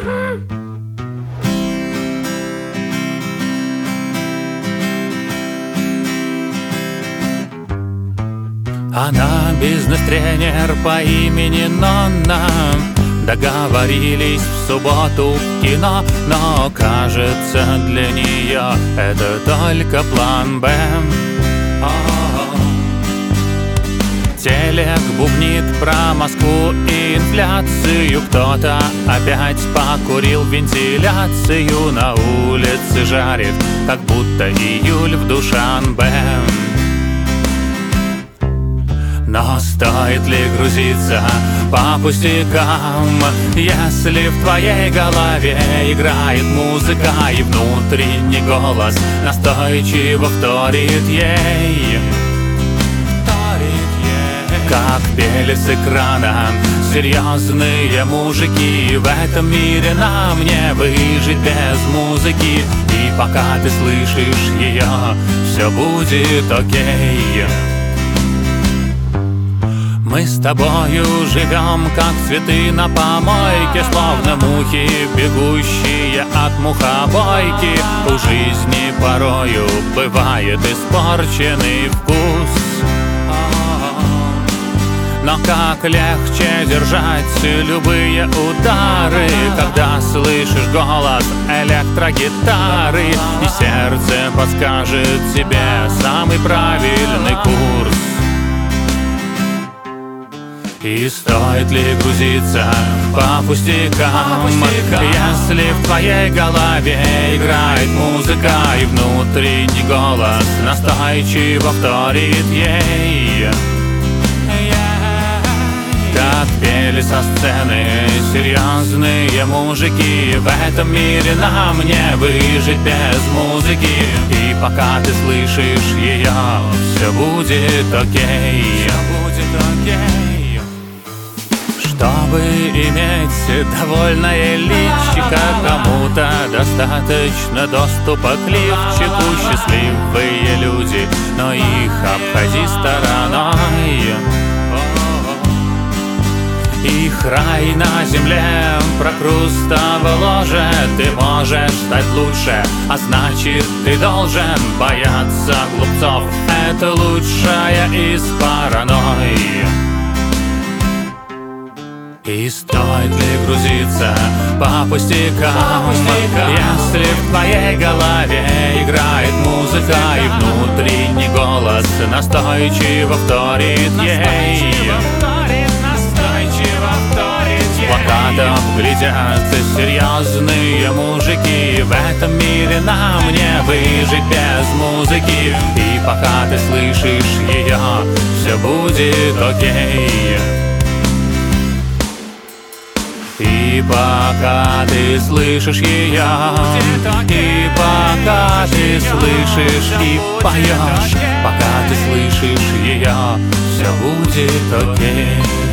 Она бизнес-тренер по имени Нонна. Договорились в субботу в кино, но кажется, для нее это только план Б. Телек бубнит про Москву и инфляцию. Кто-то опять покурил вентиляцию. На улице жарит, как будто июль в Душанбе. Но стоит ли грузиться по пустякам, если в твоей голове играет музыка, и внутренний голос настойчиво вторит ей? Как пели с экрана серьезные мужики: в этом мире нам не выжить без музыки. И пока ты слышишь ее, все будет окей. Мы с тобою живем, как цветы на помойке, словно мухи, бегущие от мухобойки. У жизни порою бывает испорченный вкус. Но как легче держать любые удары, когда слышишь голос электрогитары, и сердце подскажет тебе самый правильный курс. И стоит ли грузиться по пустякам, если в твоей голове играет музыка, и внутренний голос настойчиво вторит ей? Как пели со сцены серьезные мужики: в этом мире нам не выжить без музыки. И пока ты слышишь ее, все будет окей. Чтобы иметь довольное личико, кому-то достаточно доступа к лифчику. Счастливые люди, но их обходи стороной. Их рай на земле, прокрустово ложе. Ты можешь стать лучше, а значит ты должен бояться глупцов. Это лучшая из паранойи. И стоит ли грузиться по пустякам, если в твоей голове играет музыка, и внутренний голос настойчиво вторит ей? Плакатом глядят серьезные мужики: в этом мире нам не выжить без музыки. И пока ты слышишь ее, все будет окей. И пока ты слышишь ее, и пока ты слышишь и поешь, пока ты слышишь ее, все будет окей.